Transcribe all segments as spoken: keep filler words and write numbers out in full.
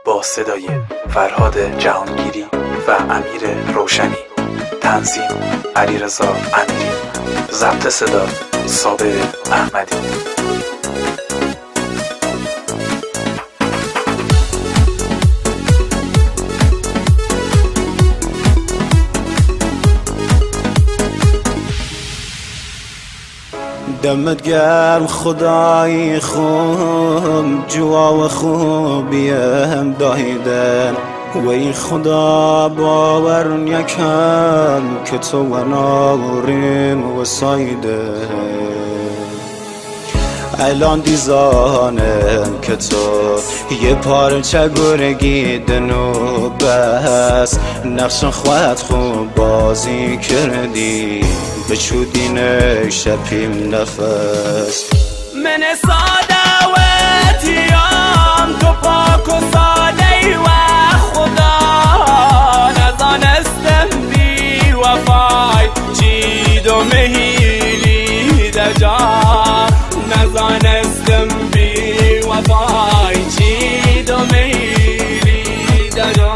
با صدای فرهاد جهانگیری و امیر روشنی. تنظیم علیرضا امیری. ضبط صدا صابر احمدی. دمت گرم خدای خوب، جوا و خوبیم دایدن و این خدا باور نکن که تو و ناریم و سایده. الان دیزانم که تو یه پارچه گرگی دنو بس، نقش خواهد خوب بازی کردی به چودین شپیم نفس. من ساده و اتیام تو پاک و ساده و خدا، نزانستم بی وفای چید و مهیلی دجا، نزانستم بی وفای چید و مهیلی دجا.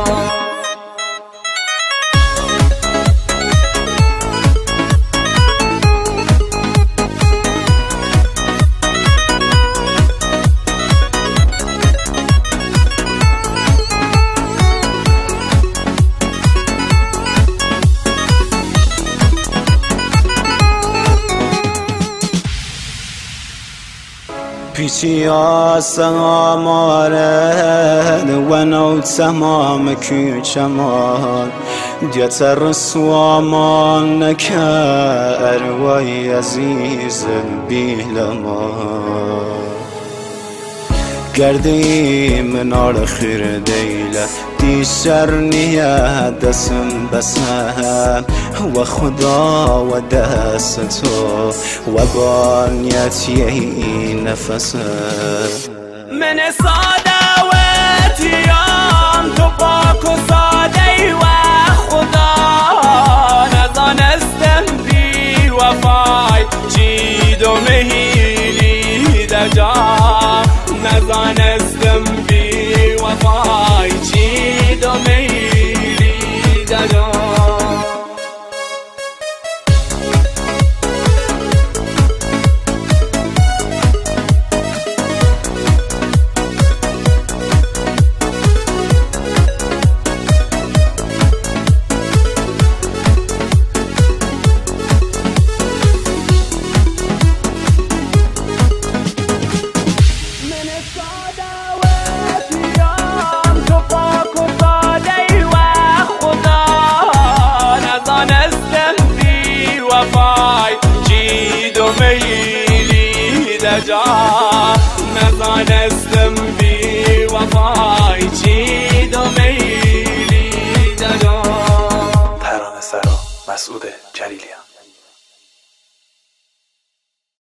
پیچی آسان آمارد و نو تمام کوچمان، دیتر رسوامان نکر وای عزیز بیلمان. گردی منار خیر دیله دیشر نیه دستم بسم و خدا و دست تو و بانیت یه نفسه. من ساده و اتیام تو پاک و ساده و خدا، نزانستم بی وفای چید و مهیلی دجا، نزانستم بی وفای چید و مهیلی دجا. نزانستم بی وفای چید و میلی دجا. ترانه سرا مسعود